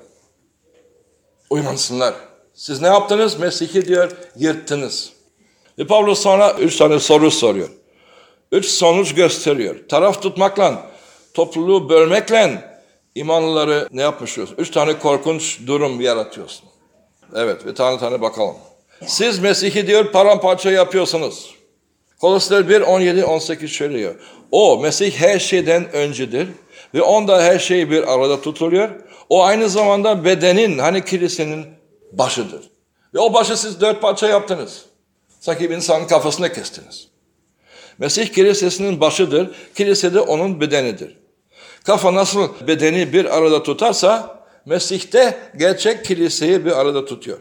Uyansınlar. Siz ne yaptınız? Mesih'i diyor yırttınız. Ve Pavlus sonra 3 tane soru soruyor. 3 sonuç gösteriyor. Taraf tutmakla, topluluğu bölmekle imanlıları ne yapmış diyorsun? 3 tane korkunç durum yaratıyorsun. Evet ve tane tane bakalım. Siz Mesih'i diyor paramparça yapıyorsunuz. Kolosyalılar 1, 17, 18 şöyle diyor. O Mesih her şeyden öncedir ve onda her şey bir arada tutuluyor. O aynı zamanda bedenin kilisenin başıdır. Ve o başı siz 4 parça yaptınız. Sanki bir insanın kafasını kestiniz. Mesih kilisesinin başıdır, kilise de onun bedenidir. Kafa nasıl bedeni bir arada tutarsa Mesih de gerçek kiliseyi bir arada tutuyor.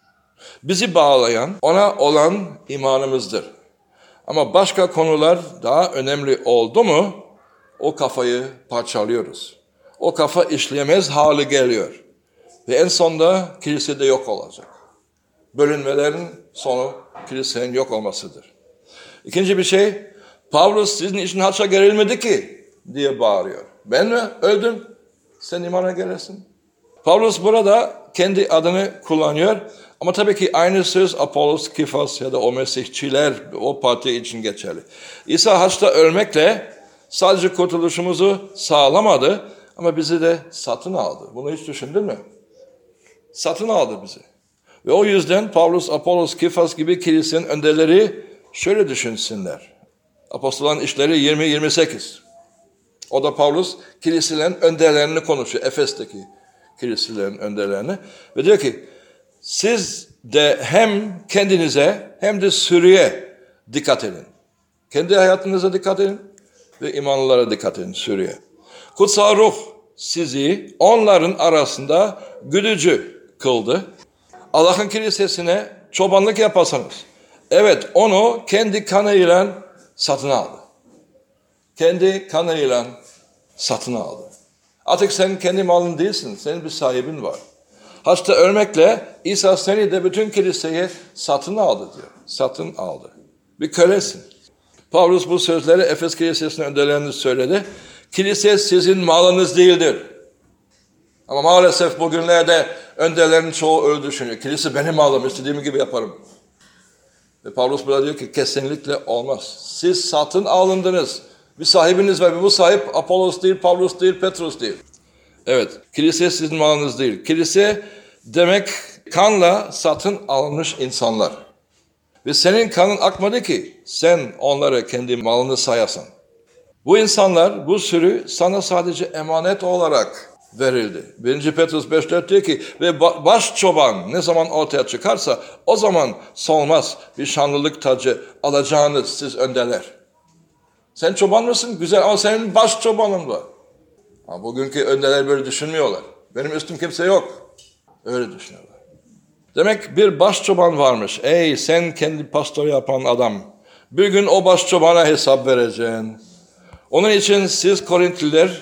Bizi bağlayan ona olan imanımızdır. Ama başka konular daha önemli oldu mu o kafayı parçalıyoruz. O kafa işleyemez hale geliyor. Ve en sonunda kilisede yok olacak. Bölünmelerin sonu kilisenin yok olmasıdır. İkinci bir şey, Pavlus sizin için haça gerilmedi ki diye bağırıyor. Ben mi öldüm? Sen imana gelirsin. Pavlus burada kendi adını kullanıyor. Ama tabii ki aynı söz Apollos, Kifas ya da o Mesihçiler o parti için geçerli. İsa haçta ölmekle sadece kurtuluşumuzu sağlamadı ama bizi de satın aldı. Bunu hiç düşündün mü? Satın aldı bizi. Ve o yüzden Pavlus, Apollos, Kifas gibi kilisenin önderleri şöyle düşünsünler. Apostolların İşleri 20-28. O da Pavlus kiliselerin önderlerini konuşuyor. Efes'teki kiliselerin önderlerini. Ve diyor ki siz de hem kendinize hem de sürüye dikkat edin. Kendi hayatınıza dikkat edin ve imanlılara dikkat edin sürüye. Kutsal Ruh sizi onların arasında güdücü kıldı. Allah'ın kilisesine çobanlık yaparsanız. Evet onu kendi kanıyla satın aldı. Kendi kanıyla satın aldı. Artık sen kendi malın değilsin. Senin bir sahibin var. Haçta ölmekle İsa seni de bütün kiliseye satın aldı diyor. Satın aldı. Bir kölesin. Pavlus bu sözleri Efes Kilisesi'nin önderlerine söyledi. Kilise sizin malınız değildir. Ama maalesef bugünlerde önderlerin çoğu öyle düşünüyor. Kilise benim malım, istediğim gibi yaparım. Ve Pavlus burada diyor ki kesinlikle olmaz. Siz satın alındınız. Bir sahibiniz var ve bu sahip Apollos değil, Pavlus değil, Petrus değil. Evet, kilise sizin malınız değil. Kilise demek kanla satın alınmış insanlar. Ve senin kanın akmadı ki sen onlara kendi malını sayasın. Bu insanlar, bu sürü sana sadece emanet olarak verildi. 1. Petrus 5.4 diyor ki ve baş çoban ne zaman ortaya çıkarsa o zaman solmaz bir şanlılık tacı alacağınız siz önderler. Sen çoban mısın? Güzel ama senin baş çobanın var. Ama bugünkü önderler böyle düşünmüyorlar. Benim üstüm kimse yok. Öyle düşünüyorlar. Demek bir baş çoban varmış. Ey sen kendi pastör yapan adam. Bir gün o baş çobana hesap vereceksin. Onun için siz Korintliler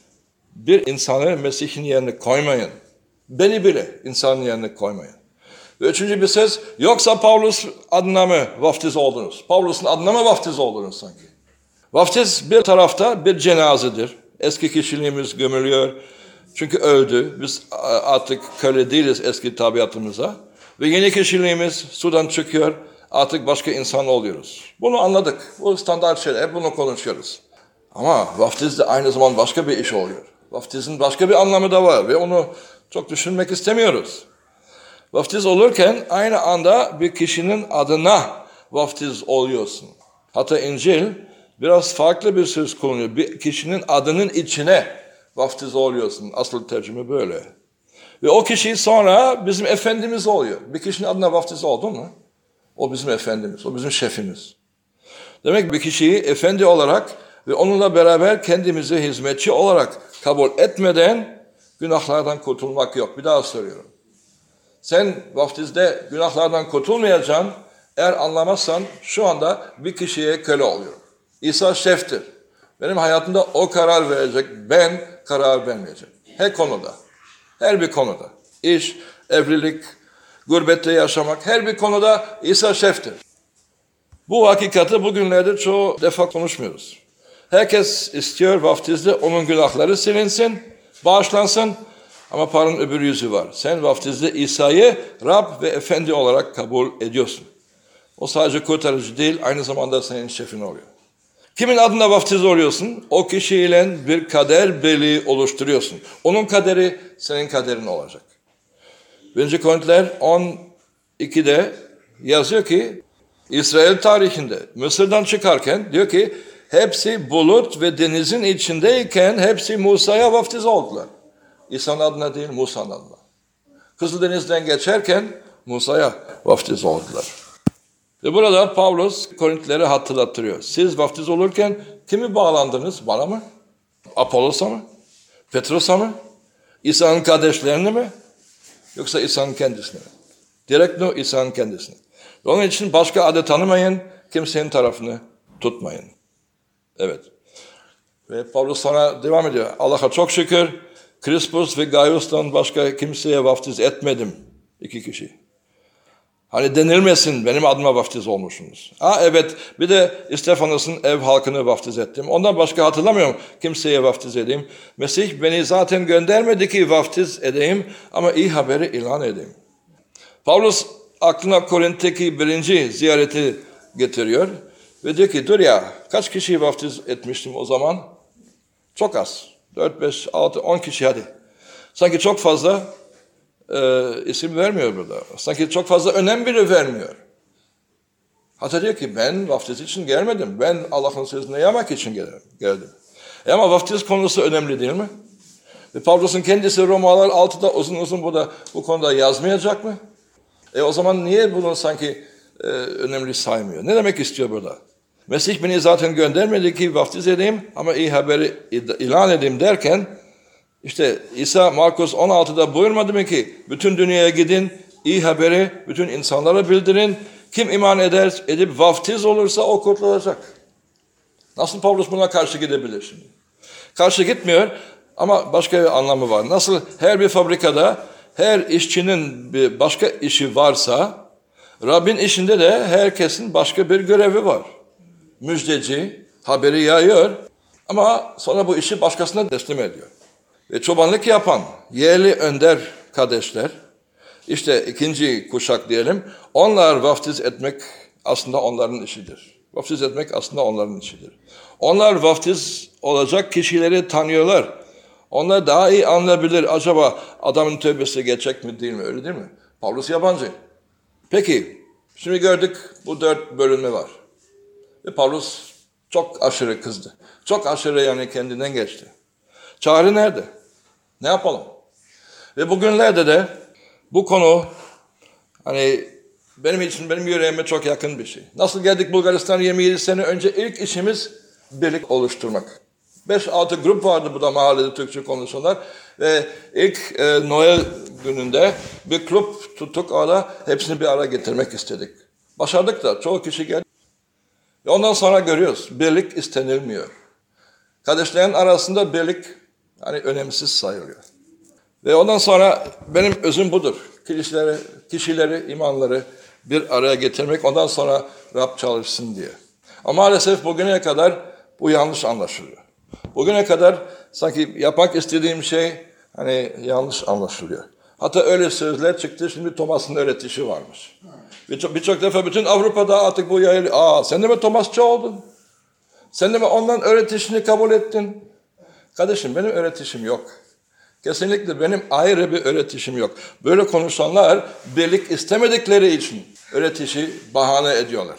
bir insanı Mesih'in yerine koymayın. Beni bile insanın yerine koymayın. Ve üçüncü bir söz, yoksa Pavlus adına mı vaftiz oldunuz? Pavlus'un adına mı vaftiz oldunuz sanki? Vaftiz bir tarafta bir cenazedir. Eski kişiliğimiz gömülüyor. Çünkü öldü. Biz artık köle değiliz eski tabiatımıza. Ve yeni kişiliğimiz sudan çıkıyor. Artık başka insan oluyoruz. Bunu anladık. Bu standart şeyler. Hep bunu konuşuyoruz. Ama vaftiz de aynı zaman başka bir iş oluyor. Vaftizin başka bir anlamı da var ve onu çok düşünmek istemiyoruz. Vaftiz olurken aynı anda bir kişinin adına vaftiz oluyorsun. Hatta İncil biraz farklı bir söz kullanıyor. Bir kişinin adının içine vaftiz oluyorsun. Asıl tercüme böyle. Ve o kişi sonra bizim efendimiz oluyor. Bir kişinin adına vaftiz oldun mu? O bizim efendimiz, o bizim şefimiz. Demek bir kişiyi efendi olarak ve onunla beraber kendimizi hizmetçi olarak kabul etmeden günahlardan kurtulmak yok. Bir daha söylüyorum. Sen vaftizde günahlardan kurtulmayacaksın. Eğer anlamazsan şu anda bir kişiye köle oluyorum. İsa şeftir. Benim hayatımda o karar verecek. Ben karar vermeyeceğim. Her konuda. Her bir konuda. İş, evlilik, gurbette yaşamak. Her bir konuda İsa şeftir. Bu hakikati bugünlerde çoğu defa konuşmuyoruz. Herkes istiyor vaftizde onun günahları silinsin, bağışlansın. Ama paranın öbür yüzü var. Sen vaftizde İsa'yı Rab ve Efendi olarak kabul ediyorsun. O sadece kurtarıcı değil, aynı zamanda senin şefin oluyor. Kimin adına vaftiz oluyorsun? O kişiyle bir kader birliği oluşturuyorsun. Onun kaderi senin kaderin olacak. 1. Korintiler 12'de yazıyor ki, İsrail tarihinde Mısır'dan çıkarken diyor ki, hepsi bulut ve denizin içindeyken hepsi Musa'ya vaftiz oldular. İsa'nın adına değil, Musa'nın adına. Kızıldeniz'den geçerken Musa'ya vaftiz oldular. Ve burada Pavlus Korintlilere hatırlattırıyor. Siz vaftiz olurken kimi bağlandınız? Bana mı? Apollos'a mı? Petros'a mı? İsa'nın kardeşlerine mi? Yoksa İsa'nın kendisine mi? Direkt İsa'nın kendisine. Onun için başka adı tanımayın, kimsenin tarafını tutmayın. Evet. Ve Pavlus sonra devam ediyor. Allah'a çok şükür, Krispus ve Gaius'tan başka kimseye vaftiz etmedim. 2 kişi. Hani denilmesin benim adıma vaftiz olmuşsunuz. Evet bir de İstefanus'un ev halkını vaftiz ettim. Ondan başka hatırlamıyorum kimseye vaftiz edeyim. Mesih beni zaten göndermedi ki vaftiz edeyim ama iyi haberi ilan edeyim. Pavlus aklına Korint'teki 1. ziyareti getiriyor. Ve diyor ki dur ya kaç kişiyi vaftiz etmiştim o zaman? Çok az. 4, 5, 6, 10 kişi hadi. Sanki çok fazla isim vermiyor burada. Sanki çok fazla önem bile vermiyor. Hatta diyor ki ben vaftiz için gelmedim. Ben Allah'ın sözüne yamak için geldim. Ama vaftiz konusu önemli değil mi? Ve Pavlus'un kendisi Romalılar 6'da uzun uzun bu konuda yazmayacak mı? O zaman niye bunu sanki önemli saymıyor? Ne demek istiyor burada? Mesih beni zaten göndermedi ki vaftiz edeyim ama iyi haberi ilan edeyim derken işte İsa Markus 16'da buyurmadı mı ki bütün dünyaya gidin, iyi haberi bütün insanlara bildirin. Kim iman edip vaftiz olursa o kurtulacak. Nasıl Pavlus buna karşı gidebilir şimdi? Karşı gitmiyor ama başka bir anlamı var. Nasıl her bir fabrikada her işçinin bir başka işi varsa Rabbin işinde de herkesin başka bir görevi var. Müjdeci, haberi yayıyor ama sonra bu işi başkasına teslim ediyor. Ve çobanlık yapan yerli önder kardeşler, işte 2. kuşak diyelim, onlar vaftiz etmek aslında onların işidir. Vaftiz etmek aslında onların işidir. Onlar vaftiz olacak kişileri tanıyorlar. Onlar daha iyi anlayabilir acaba adamın tövbesi geçecek mi değil mi öyle değil mi? Pavlus yabancı. Peki, şimdi gördük bu 4 bölünme var. Ve Pavlus çok aşırı kızdı. Çok aşırı yani kendinden geçti. Çağrı nerede? Ne yapalım? Ve bugünlerde de bu konu hani benim için, benim yüreğime çok yakın bir şey. Nasıl geldik Bulgaristan'a 27 sene önce ilk işimiz birlik oluşturmak. 5-6 grup vardı burada mahallede Türkçe konuşanlar. Ve ilk Noel gününde bir grup tuttuk, orada hepsini bir araya getirmek istedik. Başardık da çoğu kişi geldi. Ve ondan sonra görüyoruz, birlik istenilmiyor. Kardeşlerin arasında birlik hani önemsiz sayılıyor. Ve ondan sonra benim özüm budur. Kişileri, imanları bir araya getirmek, ondan sonra Rab çalışsın diye. Ama maalesef bugüne kadar bu yanlış anlaşılıyor. Bugüne kadar sanki yapmak istediğim şey hani yanlış anlaşılıyor. Hatta öyle sözler çıktı, şimdi Thomas'ın öğretişi varmış. Birçok defa bütün Avrupa'da artık bu yayılıyor. Sen de mi Thomasçı oldun? Sen de mi ondan öğretişini kabul ettin? Kardeşim benim öğretişim yok. Kesinlikle benim ayrı bir öğretişim yok. Böyle konuşanlar birlik istemedikleri için öğretişi bahane ediyorlar.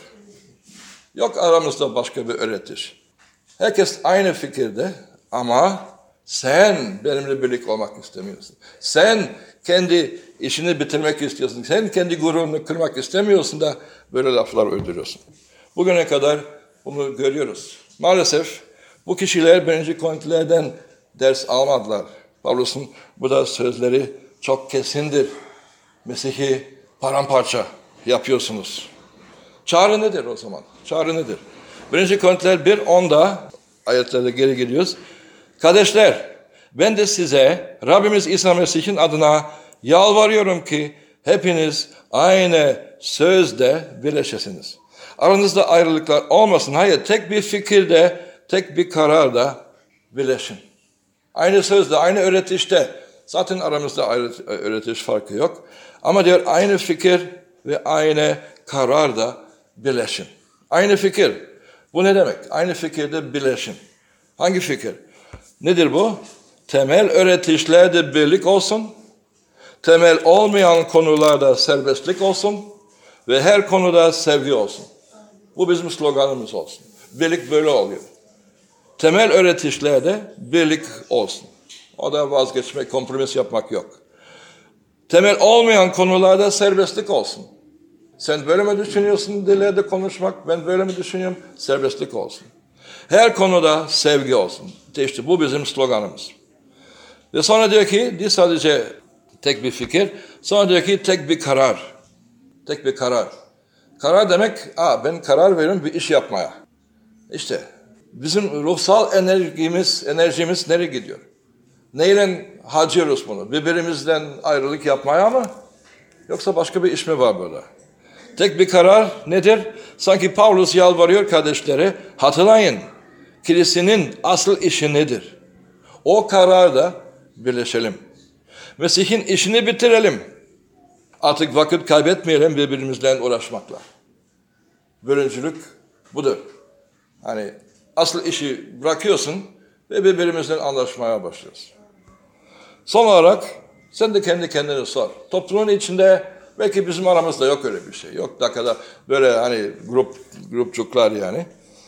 Yok aramızda başka bir öğretiş. Herkes aynı fikirde ama sen benimle birlik olmak istemiyorsun. Sen kendi işini bitirmek istiyorsun. Sen kendi gururunu kırmak istemiyorsun da böyle laflar öldürüyorsun. Bugüne kadar bunu görüyoruz. Maalesef bu kişiler 1. Korintilerden ders almadılar. Pavlus'un burada sözleri çok kesindir. Mesih'i paramparça yapıyorsunuz. Çağrı nedir o zaman? Çağrı nedir? 1. Korintiler 1:10'da ayetlerde geri gidiyoruz. Kardeşler, ben de size Rabbimiz İsa Mesih'in adına yalvarıyorum ki hepiniz aynı sözde birleşesiniz. Aranızda ayrılıklar olmasın. Hayır, tek bir fikirde, tek bir kararda birleşin. Aynı sözde, aynı öğretişte. Zaten aramızda öğretiş farkı yok. Ama diyor aynı fikir ve aynı kararda birleşin. Aynı fikir. Bu ne demek? Aynı fikirde birleşin. Hangi fikir? Nedir bu? Temel öğretişlerde birlik olsun. Temel olmayan konularda serbestlik olsun. Ve her konuda sevgi olsun. Bu bizim sloganımız olsun. Birlik böyle oluyor. Temel öğretişlerde birlik olsun. O da vazgeçmek, kompromis yapmak yok. Temel olmayan konularda serbestlik olsun. Sen böyle mi düşünüyorsun dillerde konuşmak? Ben böyle mi düşünüyorum? Serbestlik olsun. Her konuda sevgi olsun. İşte bu bizim sloganımız. Ve sonra diyor ki, sadece tek bir fikir. Sonra diyor ki tek bir karar. Tek bir karar. Karar demek, ben karar veriyorum bir iş yapmaya. İşte bizim ruhsal enerjimiz nereye gidiyor? Neyle harcıyoruz bunu? Birbirimizden ayrılık yapmaya mı? Yoksa başka bir iş mi var burada? Tek bir karar nedir? Sanki Pavlus yalvarıyor kardeşlere, hatırlayın, kilisenin asıl işi nedir? O kararda birleşelim. Mesih'in işini bitirelim. Artık vakit kaybetmeyelim birbirimizle uğraşmakla. Bölüncülük budur. Hani asıl işi bırakıyorsun ve birbirimizle anlaşmaya başlıyorsun. Son olarak sen de kendi kendine sor. Toplumun içinde belki bizim aramızda yok öyle bir şey. Yok da kadar böyle hani grupçuklar yani.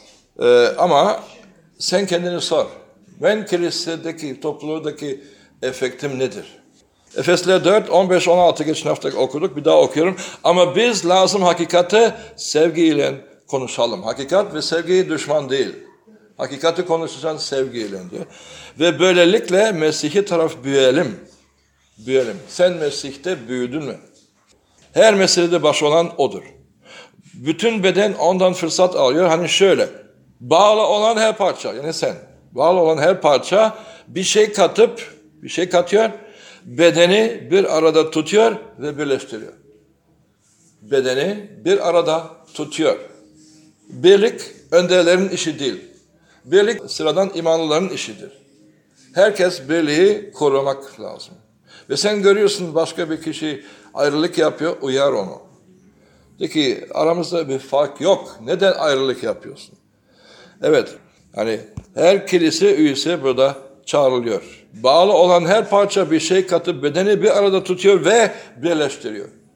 Ama sen kendini sor. Ben kilisedeki, topluluğundaki efektim nedir? Efesler 4, 15, 16 geçen hafta okuduk. Bir daha okuyorum. Ama biz lazım hakikati sevgiyle konuşalım. Hakikat ve sevgi düşman değil. Hakikati konuşacaksın sevgiyle diyor. Ve böylelikle Mesih'i taraf büyüyelim. Sen Mesih'te büyüdün mü? Her meselede baş olan O'dur. Bütün beden ondan fırsat alıyor. Hani şöyle, bağlı olan her parça, yani sen, bağlı olan her parça bir şey katıyor, bedeni bir arada tutuyor ve birleştiriyor. Bedeni bir arada tutuyor. Birlik önderlerin işi değil. Birlik sıradan imanlıların işidir. Herkes birliği korumak lazım. Ve sen görüyorsun başka bir kişi ayrılık yapıyor, uyar onu. De ki aramızda bir fark yok. Neden ayrılık yapıyorsun? Evet, hani her kilise üyesi burada çağrılıyor. Bağlı olan her parça bir şey katıp bedeni bir arada tutuyor ve birleştiriyor.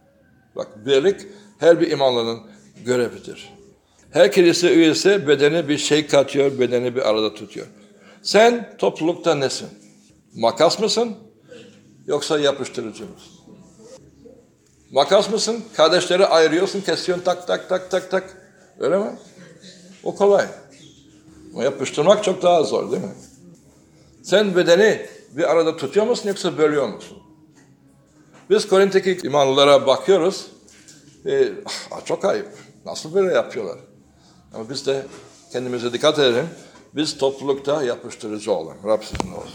Bak birlik her bir imanlının görevidir. Her kilise üyesi bedeni bir şey katıyor, bedeni bir arada tutuyor. Sen toplulukta nesin? Makas mısın? Yoksa yapıştırıcı mısın? Makas mısın? Kardeşleri ayırıyorsun, kesiyorsun tak tak tak tak tak. Öyle mi? O kolay. Ama yapıştırmak çok daha zor değil mi? Sen bedeni bir arada tutuyor musun yoksa bölüyor musun? Biz Korint'teki imanlılara bakıyoruz. Çok ayıp. Nasıl böyle yapıyorlar? Ama biz de kendimize dikkat edelim. Biz toplulukta yapıştırıcı olalım. Rab sizinle olsun.